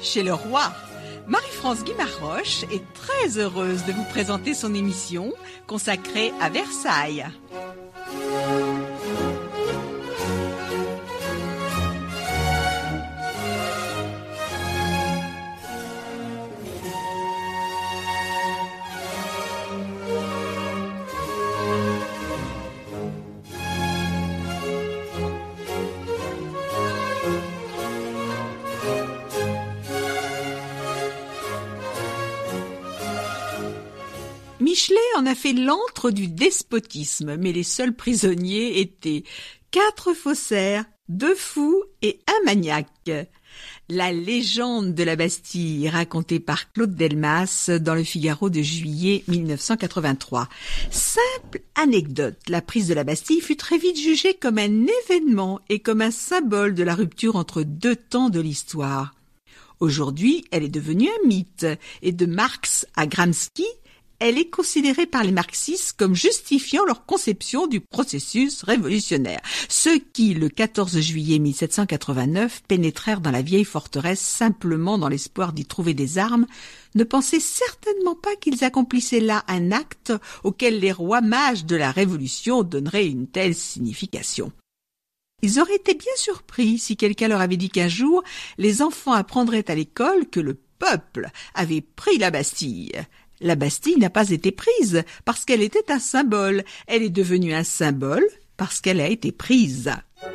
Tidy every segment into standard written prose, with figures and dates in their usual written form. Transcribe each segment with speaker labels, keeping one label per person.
Speaker 1: chez le roi. Marie-France Guimarroche est très heureuse de vous présenter son émission consacrée à Versailles. Michelet en a fait l'antre du despotisme, mais les seuls prisonniers étaient 4 faussaires, 2 fous et un maniaque. La légende de la Bastille, racontée par Claude Delmas dans le Figaro de juillet 1983. Simple anecdote, la prise de la Bastille fut très vite jugée comme un événement et comme un symbole de la rupture entre 2 temps de l'histoire. Aujourd'hui, elle est devenue un mythe, et de Marx à Gramsci, elle est considérée par les marxistes comme justifiant leur conception du processus révolutionnaire. Ceux qui, le 14 juillet 1789, pénétrèrent dans la vieille forteresse simplement dans l'espoir d'y trouver des armes, ne pensaient certainement pas qu'ils accomplissaient là un acte auquel les rois mages de la Révolution donneraient une telle signification. Ils auraient été bien surpris si quelqu'un leur avait dit qu'un jour, les enfants apprendraient à l'école que le peuple avait pris la Bastille. La Bastille n'a pas été prise parce qu'elle était un symbole. Elle est devenue un symbole parce qu'elle a été prise.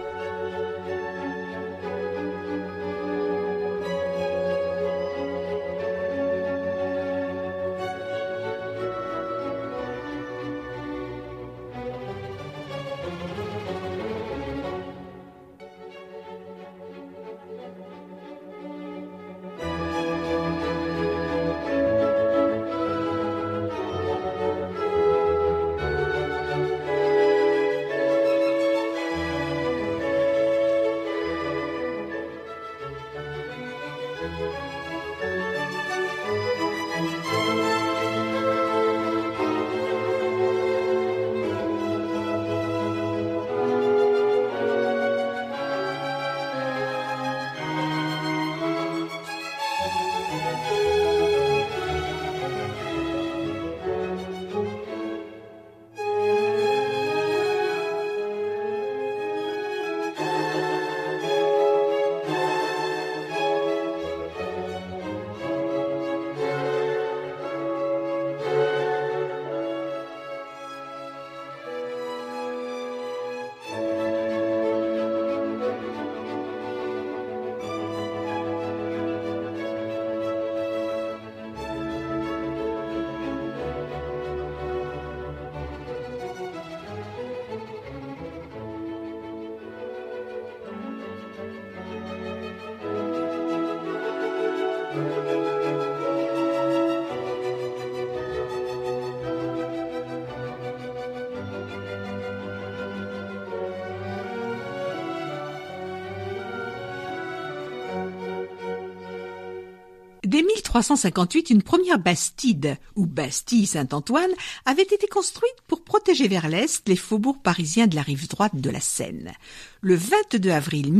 Speaker 1: Dès 1358, une première bastide, ou Bastille Saint-Antoine, avait été construite pour protéger vers l'est les faubourgs parisiens de la rive droite de la Seine. Le 22 avril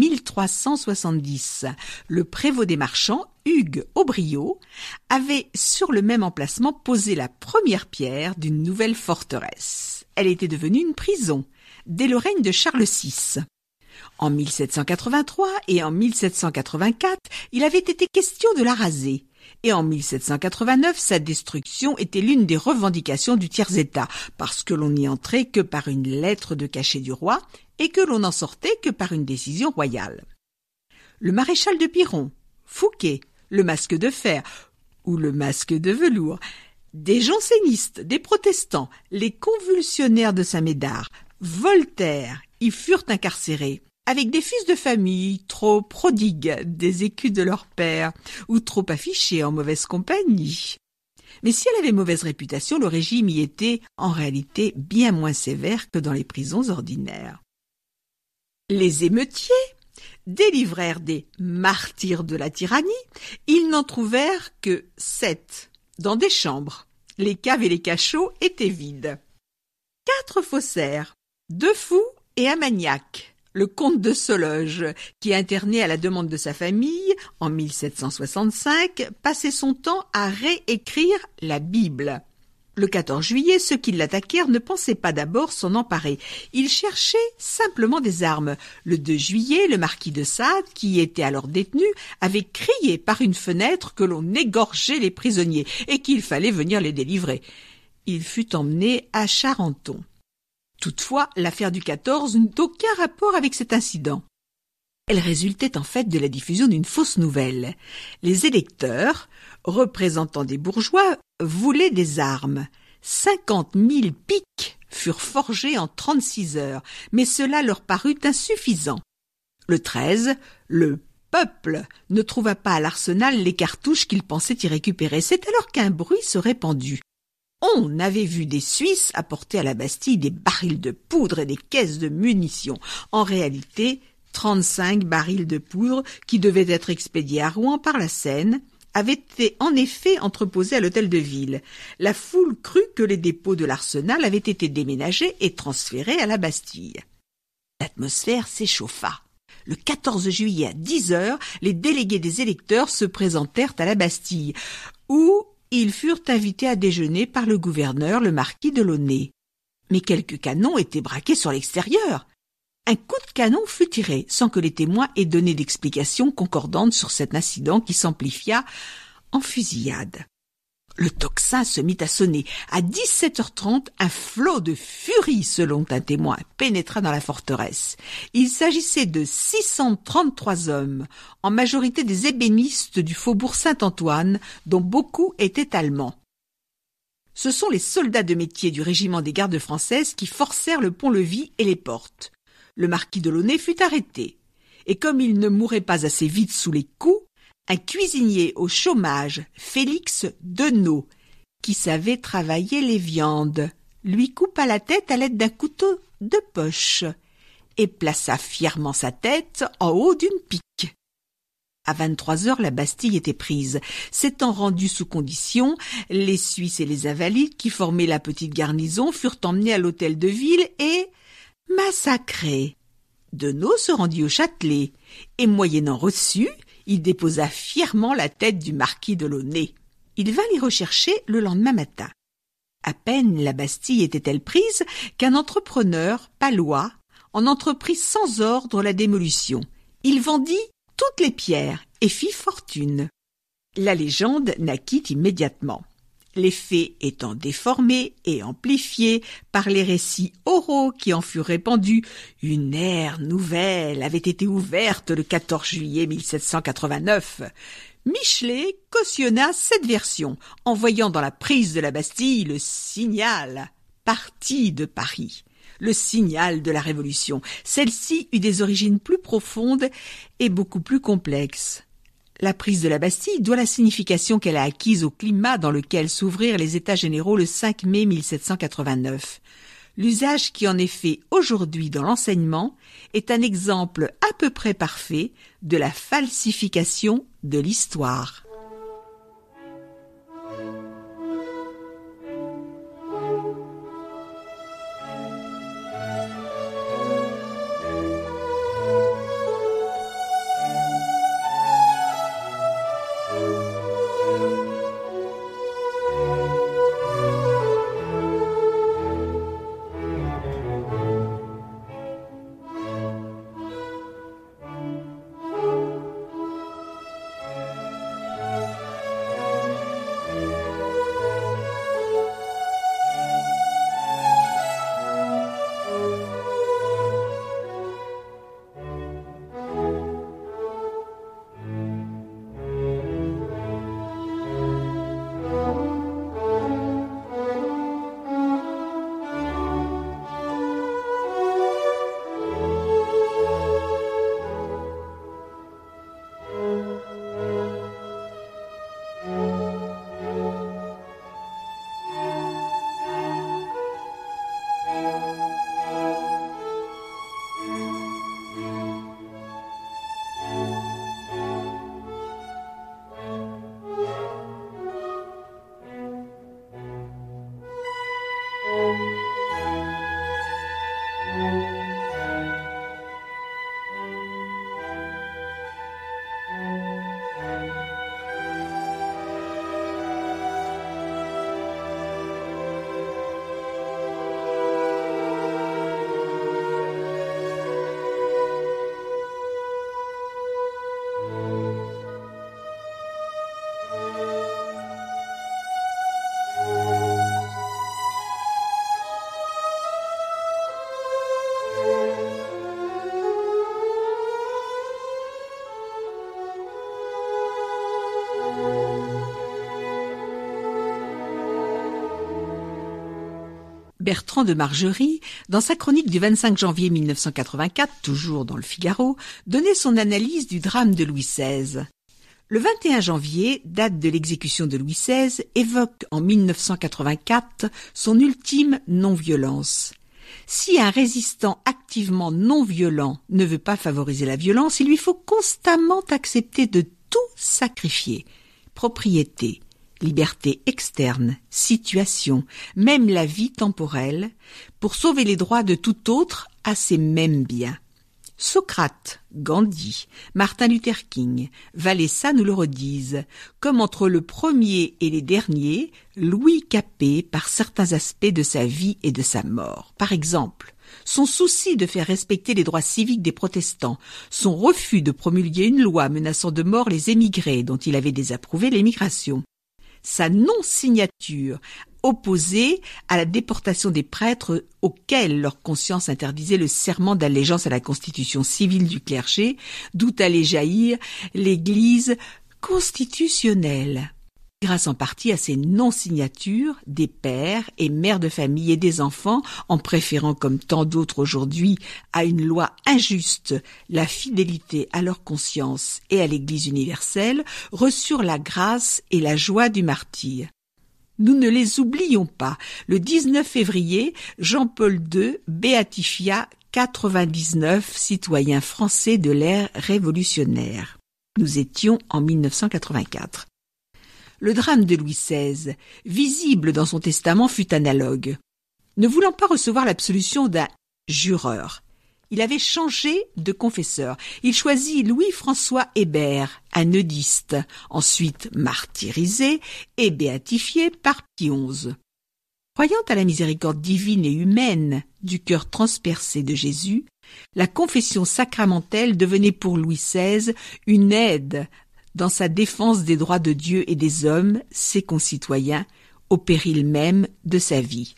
Speaker 1: 1370, le prévôt des marchands, Hugues Aubriot, avait sur le même emplacement posé la première pierre d'une nouvelle forteresse. Elle était devenue une prison, dès le règne de Charles VI. En 1783 et en 1784, il avait été question de la raser. Et en 1789, sa destruction était l'une des revendications du tiers-État, parce que l'on n'y entrait que par une lettre de cachet du roi et que l'on n'en sortait que par une décision royale. Le maréchal de Biron, Fouquet, le masque de fer ou le masque de velours, des jansénistes, des protestants, les convulsionnaires de Saint-Médard, Voltaire y furent incarcérés, avec des fils de famille trop prodigues des écus de leur père ou trop affichés en mauvaise compagnie. Mais si elle avait mauvaise réputation, le régime y était en réalité bien moins sévère que dans les prisons ordinaires. Les émeutiers délivrèrent des martyrs de la tyrannie, ils n'en trouvèrent que 7 dans des chambres. Les caves et les cachots étaient vides. 4 faussaires, 2 fous et un maniaque. le comte de Sologe, qui, interné à la demande de sa famille, en 1765, passait son temps à réécrire la Bible. Le 14 juillet, ceux qui l'attaquèrent ne pensaient pas d'abord s'en emparer. Ils cherchaient simplement des armes. Le 2 juillet, le marquis de Sade, qui était alors détenu, avait crié par une fenêtre que l'on égorgeait les prisonniers et qu'il fallait venir les délivrer. Il fut emmené à Charenton. Toutefois, l'affaire du 14 n'eut aucun rapport avec cet incident. Elle résultait en fait de la diffusion d'une fausse nouvelle. Les électeurs, représentants des bourgeois, voulaient des armes. 50 000 piques furent forgées en 36 heures, mais cela leur parut insuffisant. Le 13, le peuple ne trouva pas à l'arsenal les cartouches qu'il pensait y récupérer. C'est alors qu'un bruit se répandit. On avait vu des Suisses apporter à la Bastille des barils de poudre et des caisses de munitions. En réalité, 35 barils de poudre, qui devaient être expédiés à Rouen par la Seine, avaient été en effet entreposés à l'hôtel de ville. La foule crut que les dépôts de l'arsenal avaient été déménagés et transférés à la Bastille. L'atmosphère s'échauffa. Le 14 juillet à 10 heures, les délégués des électeurs se présentèrent à la Bastille, où ils furent invités à déjeuner par le gouverneur, le marquis de Launay. Mais quelques canons étaient braqués sur l'extérieur. Un coup de canon fut tiré, sans que les témoins aient donné d'explications concordantes sur cet incident qui s'amplifia en fusillade. Le tocsin se mit à sonner. À 17h30, un flot de furie, selon un témoin, pénétra dans la forteresse. Il s'agissait de 633 hommes, en majorité des ébénistes du faubourg Saint-Antoine, dont beaucoup étaient allemands. Ce sont les soldats de métier du régiment des gardes françaises qui forcèrent le pont-levis et les portes. Le marquis de Launay fut arrêté, et comme il ne mourait pas assez vite sous les coups, un cuisinier au chômage, Félix Denot, qui savait travailler les viandes, lui coupa la tête à l'aide d'un couteau de poche et plaça fièrement sa tête en haut d'une pique. À 23 heures, la Bastille était prise. S'étant rendus sous condition, les Suisses et les Invalides, qui formaient la petite garnison, furent emmenés à l'hôtel de ville et massacrés. Denot se rendit au Châtelet et, moyennant reçu, il déposa fièrement la tête du marquis de Launay. Il vint l'y rechercher le lendemain matin. À peine la Bastille était-elle prise qu'un entrepreneur palois en entreprit sans ordre la démolition. Il vendit toutes les pierres et fit fortune. La légende naquit immédiatement. Les faits étant déformés et amplifiés par les récits oraux qui en furent répandus, une ère nouvelle avait été ouverte le 14 juillet 1789. Michelet cautionna cette version, en voyant dans la prise de la Bastille le signal parti de Paris, le signal de la Révolution. Celle-ci eut des origines plus profondes et beaucoup plus complexes. La prise de la Bastille doit la signification qu'elle a acquise au climat dans lequel s'ouvrirent les États généraux le 5 mai 1789. L'usage qui en est fait aujourd'hui dans l'enseignement est un exemple à peu près parfait de la falsification de l'histoire. Bertrand de Margerie, dans sa chronique du 25 janvier 1984, toujours dans le Figaro, donnait son analyse du drame de Louis XVI. Le 21 janvier, date de l'exécution de Louis XVI, évoque en 1984 son ultime non-violence. Si un résistant activement non-violent ne veut pas favoriser la violence, il lui faut constamment accepter de tout sacrifier. Propriété, liberté externe, situation, même la vie temporelle, pour sauver les droits de tout autre à ces mêmes biens. Socrate, Gandhi, Martin Luther King, Valessa nous le redisent, comme entre le premier et les derniers, Louis Capet par certains aspects de sa vie et de sa mort. Par exemple, son souci de faire respecter les droits civiques des protestants, son refus de promulguer une loi menaçant de mort les émigrés dont il avait désapprouvé l'émigration, sa non-signature opposée à la déportation des prêtres auxquels leur conscience interdisait le serment d'allégeance à la constitution civile du clergé, d'où allait jaillir l'Église constitutionnelle. Grâce en partie à ces non-signatures des pères et mères de famille et des enfants, en préférant comme tant d'autres aujourd'hui à une loi injuste la fidélité à leur conscience et à l'Église universelle, reçurent la grâce et la joie du martyre. Nous ne les oublions pas. Le 19 février, Jean-Paul II béatifia 99 citoyens français de l'ère révolutionnaire. Nous étions en 1984. Le drame de Louis XVI, visible dans son testament, fut analogue. Ne voulant pas recevoir l'absolution d'un jureur, il avait changé de confesseur. Il choisit Louis-François Hébert, un nudiste, ensuite martyrisé et béatifié par Pie XI. Croyant à la miséricorde divine et humaine du cœur transpercé de Jésus, la confession sacramentelle devenait pour Louis XVI une aide dans sa défense des droits de Dieu et des hommes, ses concitoyens, au péril même de sa vie.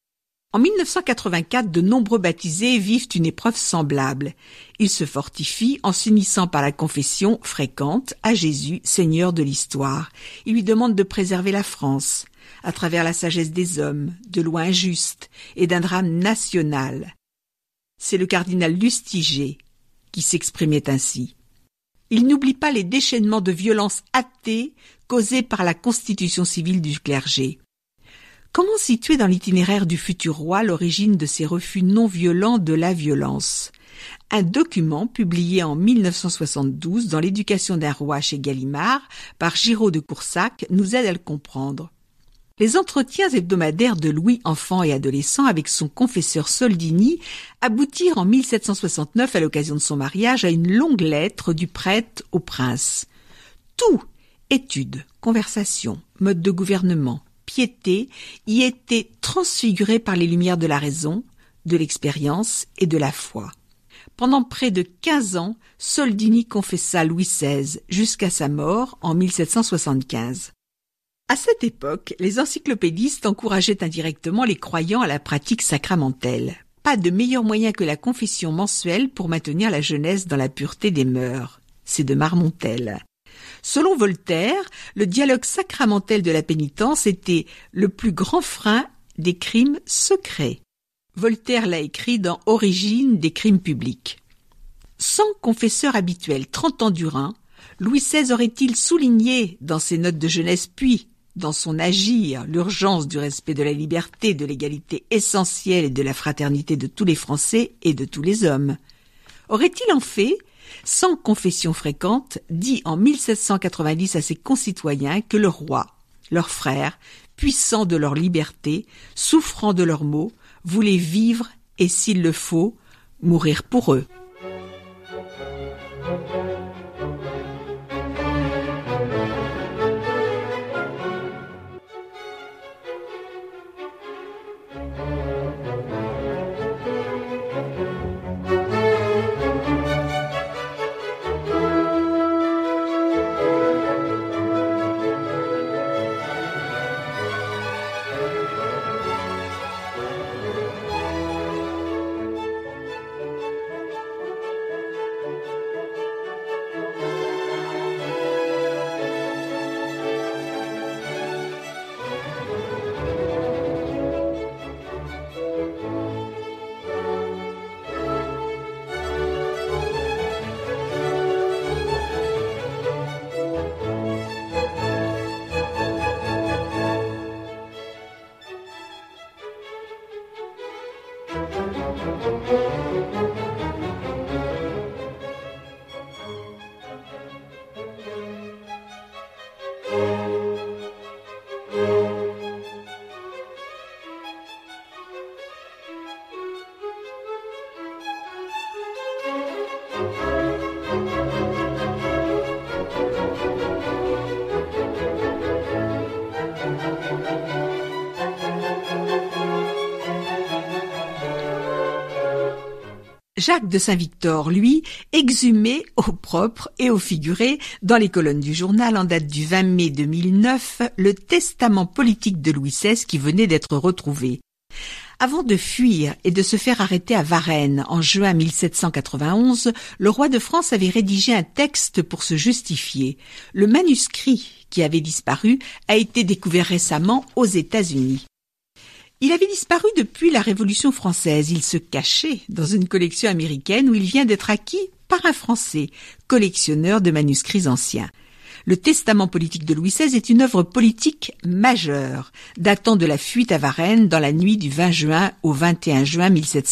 Speaker 1: En 1984, de nombreux baptisés vivent une épreuve semblable. Ils se fortifient en s'unissant par la confession fréquente à Jésus, Seigneur de l'histoire. Ils lui demandent de préserver la France, à travers la sagesse des hommes, de lois injustes et d'un drame national. C'est le cardinal Lustiger qui s'exprimait ainsi. Il n'oublie pas les déchaînements de violence athée causés par la constitution civile du clergé. Comment situer dans l'itinéraire du futur roi l'origine de ces refus non violents de la violence? Un document publié en 1972 dans l'Éducation d'un roi chez Gallimard par Giraud de Coursac nous aide à le comprendre. Les entretiens hebdomadaires de Louis, enfant et adolescent, avec son confesseur Soldini aboutirent en 1769, à l'occasion de son mariage, à une longue lettre du prêtre au prince. Tout, études, conversations, mode de gouvernement, piété, y était transfiguré par les lumières de la raison, de l'expérience et de la foi. Pendant près de 15 ans, Soldini confessa Louis XVI jusqu'à sa mort en 1775. À cette époque, les encyclopédistes encourageaient indirectement les croyants à la pratique sacramentelle. Pas de meilleur moyen que la confession mensuelle pour maintenir la jeunesse dans la pureté des mœurs. C'est de Marmontel. Selon Voltaire, le dialogue sacramentel de la pénitence était le plus grand frein des crimes secrets. Voltaire l'a écrit dans Origine des crimes publics. Sans confesseur habituel 30 ans durant, Louis XVI aurait-il souligné dans ses notes de jeunesse puis dans son agir l'urgence du respect de la liberté, de l'égalité essentielle et de la fraternité de tous les Français et de tous les hommes? Aurait-il en fait, sans confession fréquente, dit en 1790 à ses concitoyens que le roi, leurs frères, puissants de leur liberté, souffrant de leurs maux, voulait vivre et, s'il le faut, mourir pour eux? Jacques de Saint-Victor, lui, exhumé au propre et au figuré dans les colonnes du journal en date du 20 mai 2009, le testament politique de Louis XVI qui venait d'être retrouvé. Avant de fuir et de se faire arrêter à Varennes en juin 1791, le roi de France avait rédigé un texte pour se justifier. Le manuscrit qui avait disparu a été découvert récemment aux États-Unis. Il avait disparu depuis la Révolution française. Il se cachait dans une collection américaine où il vient d'être acquis par un Français, collectionneur de manuscrits anciens. Le testament politique de Louis XVI est une œuvre politique majeure, datant de la fuite à Varennes dans la nuit du 20 juin au 21 juin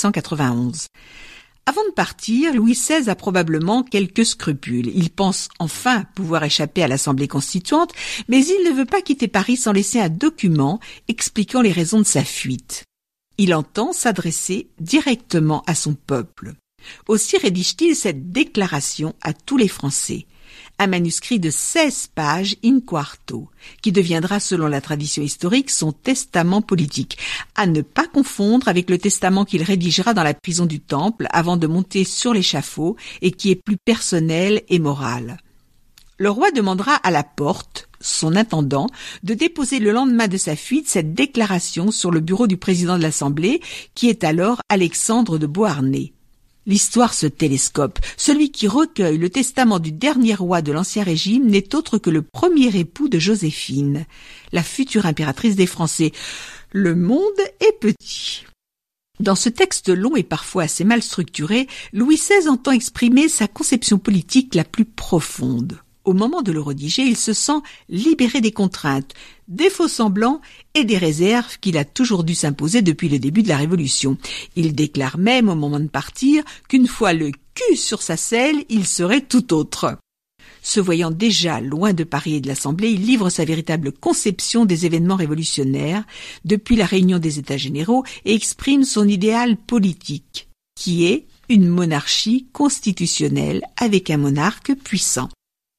Speaker 1: 1791. Avant de partir, Louis XVI a probablement quelques scrupules. Il pense enfin pouvoir échapper à l'Assemblée constituante, mais il ne veut pas quitter Paris sans laisser un document expliquant les raisons de sa fuite. Il entend s'adresser directement à son peuple. Aussi rédige-t-il cette déclaration à tous les Français. Un manuscrit de 16 pages in quarto, qui deviendra, selon la tradition historique, son testament politique, à ne pas confondre avec le testament qu'il rédigera dans la prison du Temple avant de monter sur l'échafaud et qui est plus personnel et moral. Le roi demandera à la Porte, son intendant, de déposer le lendemain de sa fuite cette déclaration sur le bureau du président de l'Assemblée, qui est alors Alexandre de Beauharnais. L'histoire se télescope. Celui qui recueille le testament du dernier roi de l'Ancien Régime n'est autre que le premier époux de Joséphine, la future impératrice des Français. Le monde est petit. Dans ce texte long et parfois assez mal structuré, Louis XVI entend exprimer sa conception politique la plus profonde. Au moment de le rédiger, il se sent libéré des contraintes, des faux-semblants et des réserves qu'il a toujours dû s'imposer depuis le début de la Révolution. Il déclare même au moment de partir qu'une fois le cul sur sa selle, il serait tout autre. Se voyant déjà loin de Paris et de l'Assemblée, il livre sa véritable conception des événements révolutionnaires depuis la réunion des États généraux et exprime son idéal politique, qui est une monarchie constitutionnelle avec un monarque puissant.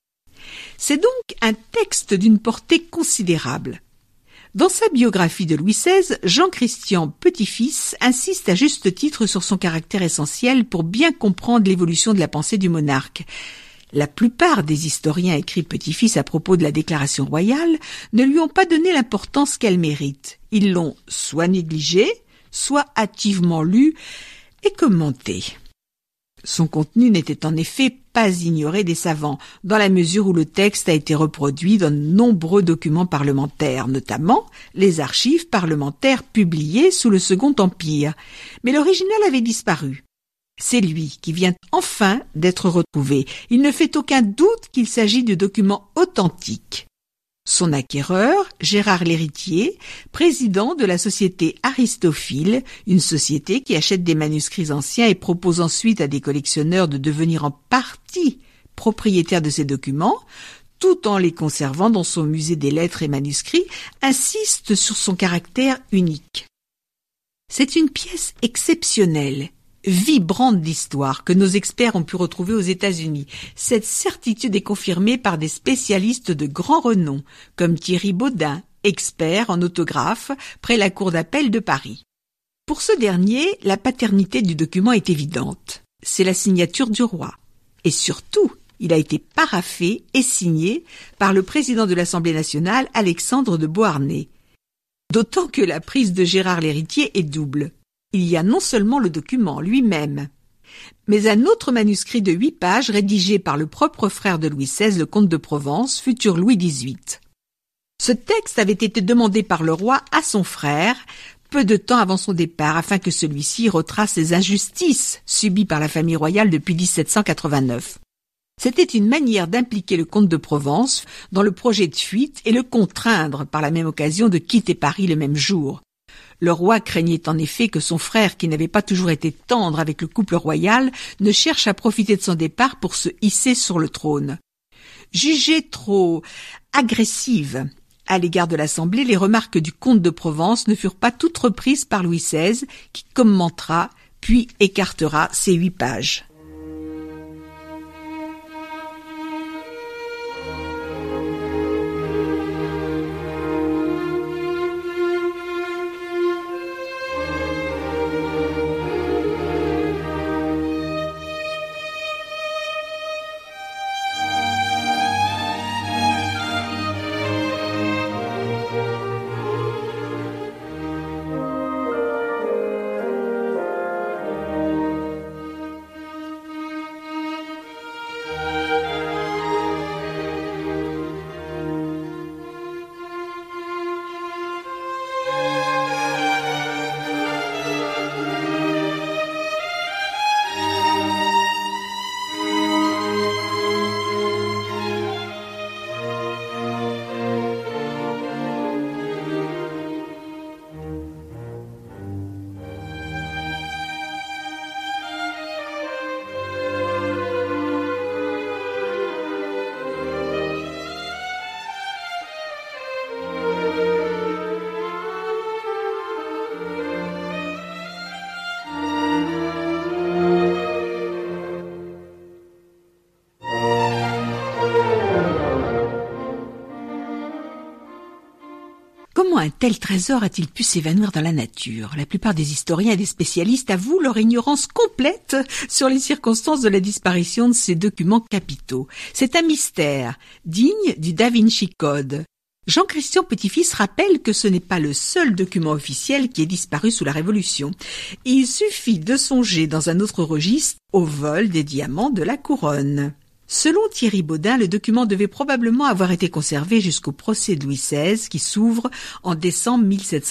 Speaker 1: C'est donc un texte d'une portée considérable. Dans sa biographie de Louis XVI, Jean-Christian Petit-Fils insiste à juste titre sur son caractère essentiel pour bien comprendre l'évolution de la pensée du monarque. La plupart des historiens écrits Petit-Fils à propos de la déclaration royale ne lui ont pas donné l'importance qu'elle mérite. Ils l'ont soit négligée, soit hâtivement lue et commentée. Son contenu n'était en effet pas ignoré des savants, dans la mesure où le texte a été reproduit dans de nombreux documents parlementaires, notamment les archives parlementaires publiées sous le Second Empire. Mais l'original avait disparu. C'est lui qui vient enfin d'être retrouvé. Il ne fait aucun doute qu'il s'agit de documents authentiques. Son acquéreur, Gérard Lhéritier, président de la société Aristophile, une société qui achète des manuscrits anciens et propose ensuite à des collectionneurs de devenir en partie propriétaires de ces documents, tout en les conservant dans son musée des lettres et manuscrits, insiste sur son caractère unique. C'est une pièce exceptionnelle, vibrante d'histoire que nos experts ont pu retrouver aux États-Unis. Cette certitude est confirmée par des spécialistes de grand renom, comme Thierry Baudin, expert en autographe près la Cour d'appel de Paris. Pour ce dernier, la paternité du document est évidente. C'est la signature du roi. Et surtout, il a été paraphé et signé par le président de l'Assemblée nationale, Alexandre de Beauharnais. D'autant que la prise de Gérard Lhéritier est double. Il y a non seulement le document lui-même, mais un autre manuscrit de 8 pages rédigé par le propre frère de Louis XVI, le comte de Provence, futur Louis XVIII. Ce texte avait été demandé par le roi à son frère, peu de temps avant son départ, afin que celui-ci retrace les injustices subies par la famille royale depuis 1789. C'était une manière d'impliquer le comte de Provence dans le projet de fuite et le contraindre par la même occasion de quitter Paris le même jour. Le roi craignait en effet que son frère, qui n'avait pas toujours été tendre avec le couple royal, ne cherche à profiter de son départ pour se hisser sur le trône. Jugées trop agressives à l'égard de l'Assemblée, les remarques du comte de Provence ne furent pas toutes reprises par Louis XVI, qui commentera puis écartera ces 8 pages. Comment un tel trésor a-t-il pu s'évanouir dans la nature? La plupart des historiens et des spécialistes avouent leur ignorance complète sur les circonstances de la disparition de ces documents capitaux. C'est un mystère, digne du Da Vinci Code. Jean-Christian Petit-Fils rappelle que ce n'est pas le seul document officiel qui est disparu sous la Révolution. Il suffit de songer dans un autre registre au vol des diamants de la couronne. Selon Thierry Baudin, le document devait probablement avoir été conservé jusqu'au procès de Louis XVI qui s'ouvre en décembre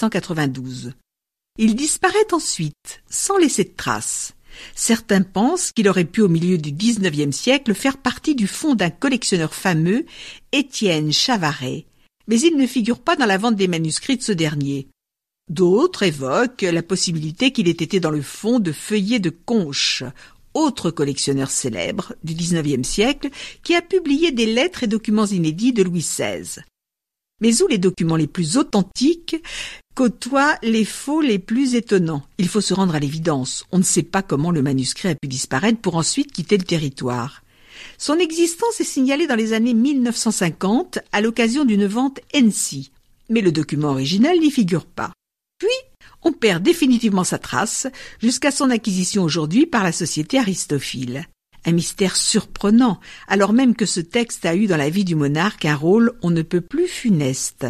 Speaker 1: 1792. Il disparaît ensuite, sans laisser de traces. Certains pensent qu'il aurait pu au milieu du XIXe siècle faire partie du fonds d'un collectionneur fameux, Étienne Chavaret, mais il ne figure pas dans la vente des manuscrits de ce dernier. D'autres évoquent la possibilité qu'il ait été dans le fonds de Feuillet de Conches, autre collectionneur célèbre du XIXe siècle qui a publié des lettres et documents inédits de Louis XVI. Mais où les documents les plus authentiques côtoient les faux les plus étonnants. Il faut se rendre à l'évidence. On ne sait pas comment le manuscrit a pu disparaître pour ensuite quitter le territoire. Son existence est signalée dans les années 1950 à l'occasion d'une vente Hennessy, mais le document original n'y figure pas. Puis, on perd définitivement sa trace jusqu'à son acquisition aujourd'hui par la société Aristophile. Un mystère surprenant, alors même que ce texte a eu dans la vie du monarque un rôle on ne peut plus funeste.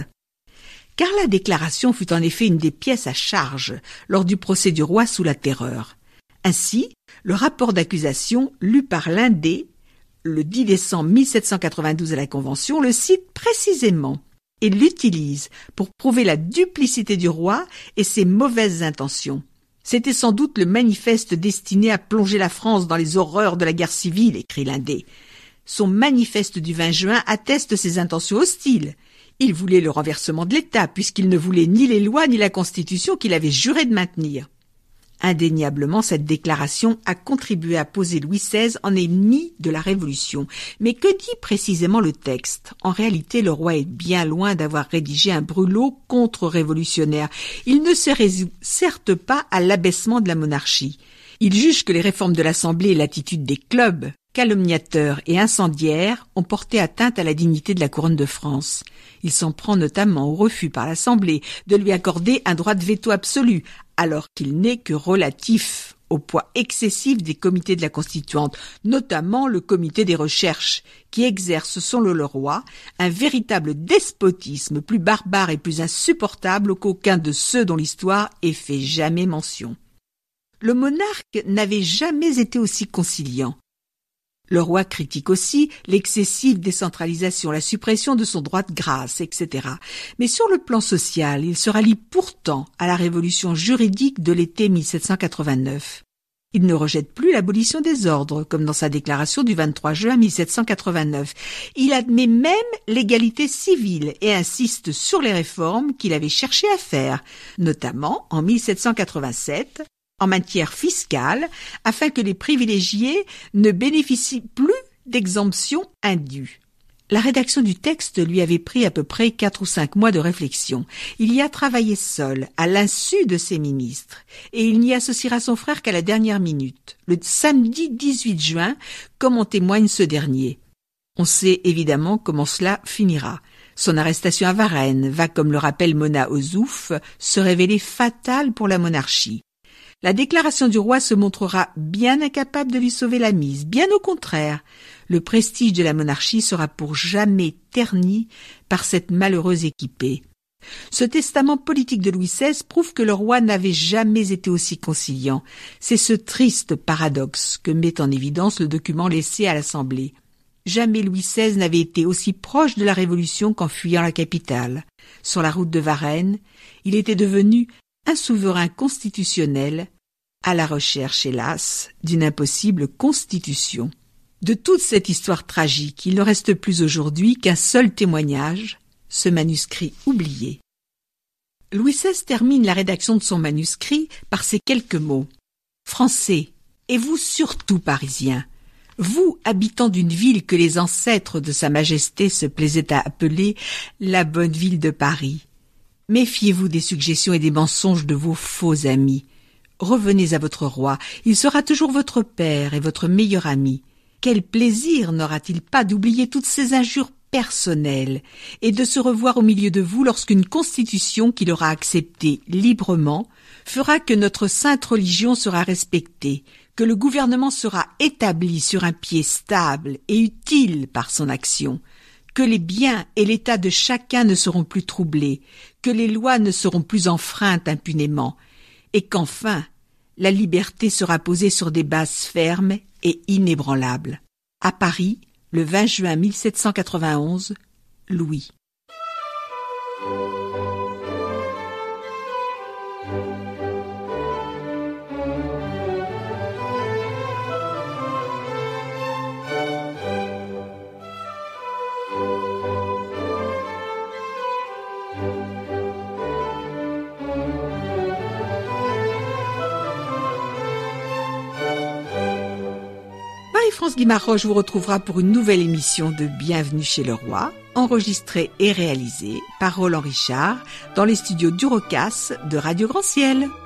Speaker 1: Car la déclaration fut en effet une des pièces à charge lors du procès du roi sous la Terreur. Ainsi, le rapport d'accusation lu par Lindé, le 10 décembre 1792 à la Convention, le cite précisément et l'utilise pour prouver la duplicité du roi et ses mauvaises intentions. C'était sans doute le manifeste destiné à plonger la France dans les horreurs de la guerre civile, écrit Lindé. Son manifeste du 20 juin atteste ses intentions hostiles. Il voulait le renversement de l'État, puisqu'il ne voulait ni les lois ni la Constitution qu'il avait juré de maintenir. Indéniablement, cette déclaration a contribué à poser Louis XVI en ennemi de la Révolution. Mais que dit précisément le texte? En réalité, le roi est bien loin d'avoir rédigé un brûlot contre-révolutionnaire. Il ne se résout certes pas à l'abaissement de la monarchie. Il juge que les réformes de l'Assemblée et l'attitude des clubs, calomniateurs et incendiaires, ont porté atteinte à la dignité de la couronne de France. Il s'en prend notamment au refus par l'Assemblée de lui accorder un droit de veto absolu, alors qu'il n'est que relatif au poids excessif des comités de la Constituante, notamment le comité des recherches, qui exerce, selon le roi, un véritable despotisme plus barbare et plus insupportable qu'aucun de ceux dont l'histoire ait fait jamais mention. Le monarque n'avait jamais été aussi conciliant. Le roi critique aussi l'excessive décentralisation, la suppression de son droit de grâce, etc. Mais sur le plan social, il se rallie pourtant à la révolution juridique de l'été 1789. Il ne rejette plus l'abolition des ordres, comme dans sa déclaration du 23 juin 1789. Il admet même l'égalité civile et insiste sur les réformes qu'il avait cherché à faire, notamment en 1787, en matière fiscale, afin que les privilégiés ne bénéficient plus d'exemptions indues. La rédaction du texte lui avait pris à peu près 4 ou 5 mois de réflexion. Il y a travaillé seul, à l'insu de ses ministres, et il n'y associera son frère qu'à la dernière minute, le samedi 18 juin, comme en témoigne ce dernier. On sait évidemment comment cela finira. Son arrestation à Varennes va, comme le rappelle Mona Ozouf, se révéler fatale pour la monarchie. La déclaration du roi se montrera bien incapable de lui sauver la mise. Bien au contraire, le prestige de la monarchie sera pour jamais terni par cette malheureuse équipée. Ce testament politique de Louis XVI prouve que le roi n'avait jamais été aussi conciliant. C'est ce triste paradoxe que met en évidence le document laissé à l'Assemblée. Jamais Louis XVI n'avait été aussi proche de la Révolution qu'en fuyant la capitale. Sur la route de Varennes, il était devenu un souverain constitutionnel, à la recherche, hélas, d'une impossible constitution. De toute cette histoire tragique, il ne reste plus aujourd'hui qu'un seul témoignage, ce manuscrit oublié. Louis XVI termine la rédaction de son manuscrit par ces quelques mots. « Français, et vous surtout Parisiens, vous, habitants d'une ville que les ancêtres de Sa Majesté se plaisaient à appeler la bonne ville de Paris, méfiez-vous des suggestions et des mensonges de vos faux amis. Revenez à votre roi, il sera toujours votre père et votre meilleur ami. Quel plaisir n'aura-t-il pas d'oublier toutes ces injures personnelle et de se revoir au milieu de vous lorsqu'une constitution qu'il aura acceptée librement fera que notre sainte religion sera respectée, que le gouvernement sera établi sur un pied stable et utile par son action, que les biens et l'état de chacun ne seront plus troublés, que les lois ne seront plus enfreintes impunément, et qu'enfin, la liberté sera posée sur des bases fermes et inébranlables. À Paris, le 20 juin 1791, Louis. Marie-France Guimarães vous retrouvera pour une nouvelle émission de Bienvenue chez le Roi, enregistrée et réalisée par Roland Richard dans les studios d'Urocas de Radio Grand Ciel.